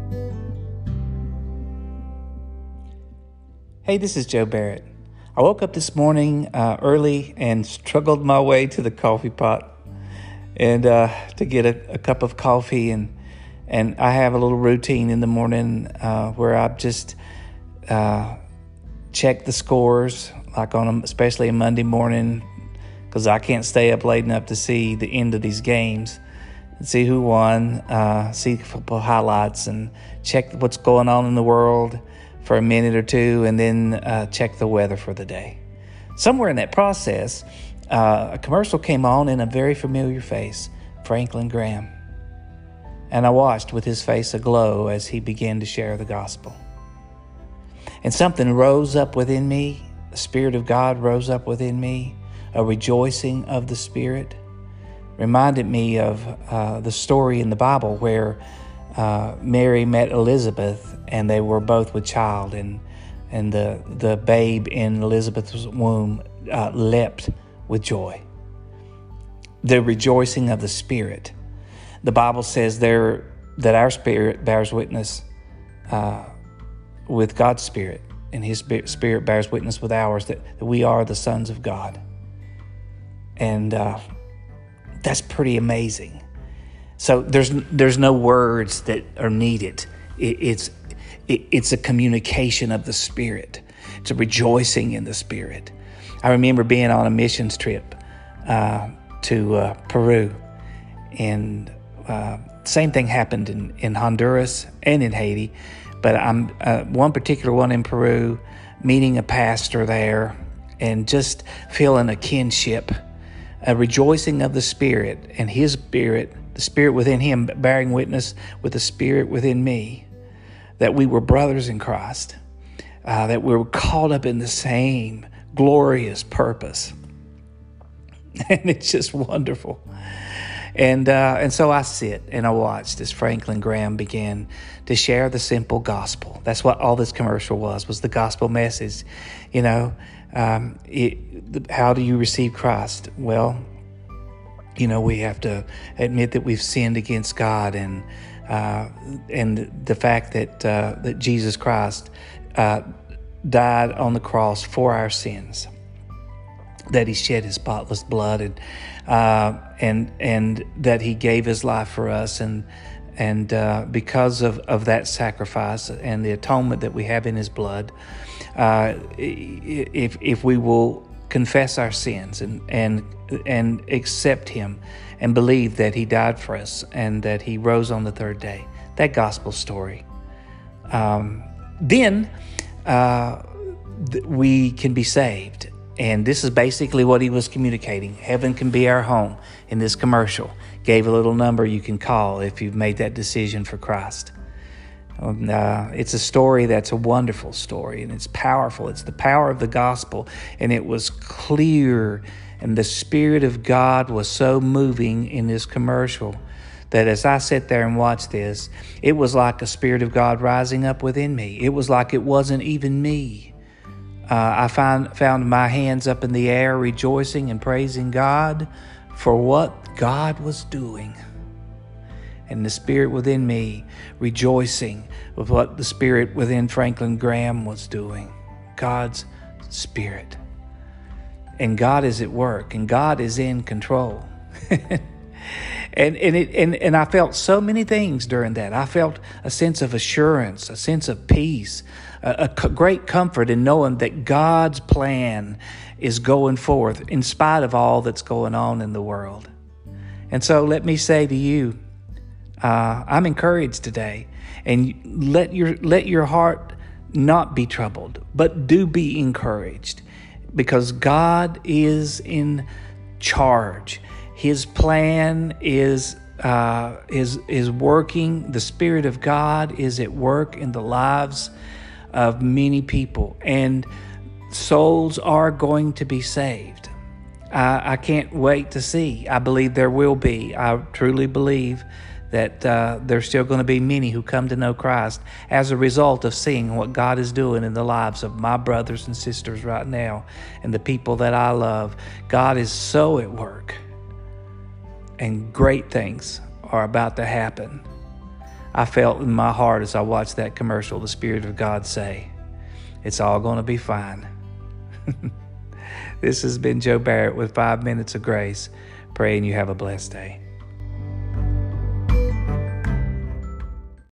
Hey, this is Joe Barrett. I woke up this morning early and struggled my way to the coffee pot and to get a cup of coffee. And I have a little routine in the morning where I just check the scores, like especially a Monday morning, because I can't stay up late enough to see the end of these games and see who won, see football highlights, and check what's going on in the world for a minute or two, and then check the weather for the day. Somewhere in that process, a commercial came on and a very familiar face, Franklin Graham. And I watched with his face aglow as he began to share the gospel. And something rose up within me, the Spirit of God rose up within me, a rejoicing of the Spirit. Reminded me of the story in the Bible where Mary met Elizabeth, and they were both with child, and the babe in Elizabeth's womb leapt with joy. The rejoicing of the Spirit. The Bible says there that our spirit bears witness with God's Spirit, and His Spirit bears witness with ours that we are the sons of God. And that's pretty amazing. So there's no words that are needed. It's a communication of the Spirit. It's a rejoicing in the Spirit. I remember being on a missions trip to Peru, and same thing happened in Honduras and in Haiti. But I'm one particular one in Peru, meeting a pastor there, and just feeling a kinship, a rejoicing of the Spirit, and His Spirit, the Spirit within him bearing witness with the Spirit within me, that we were brothers in Christ, that we were caught up in the same glorious purpose. And it's just wonderful. And so I sit and I watched as Franklin Graham began to share the simple gospel. That's what all this commercial was the gospel message. You know, how do you receive Christ? Well, you know, we have to admit that we've sinned against God, and the fact that Jesus Christ died on the cross for our sins, that He shed His spotless blood, and that He gave His life for us, and because of that sacrifice and the atonement that we have in His blood, if we will confess our sins and accept Him and believe that He died for us and that He rose on the third day, that gospel story, then we can be saved. And this is basically what he was communicating. Heaven can be our home in this commercial. Gave a little number you can call if you've made that decision for Christ. It's a story that's a wonderful story, and it's powerful. It's the power of the gospel, and it was clear, and the Spirit of God was so moving in this commercial that as I sat there and watched this, it was like a Spirit of God rising up within me. It was like it wasn't even me. I found my hands up in the air, rejoicing and praising God for what God was doing. And the Spirit within me rejoicing with what the Spirit within Franklin Graham was doing. God's Spirit. And God is at work, and God is in control. And I felt so many things during that. I felt a sense of assurance, a sense of peace, a great comfort in knowing that God's plan is going forth in spite of all that's going on in the world. And so let me say to you, I'm encouraged today, and let your heart not be troubled, but do be encouraged, because God is in charge. His plan is working. The Spirit of God is at work in the lives of many people, and souls are going to be saved. I can't wait to see. I believe there will be. I truly believe that there's still going to be many who come to know Christ as a result of seeing what God is doing in the lives of my brothers and sisters right now and the people that I love. God is so at work, and great things are about to happen. I felt in my heart as I watched that commercial, the Spirit of God say, it's all going to be fine. This has been Joe Barrett with 5 Minutes of Grace, praying you have a blessed day.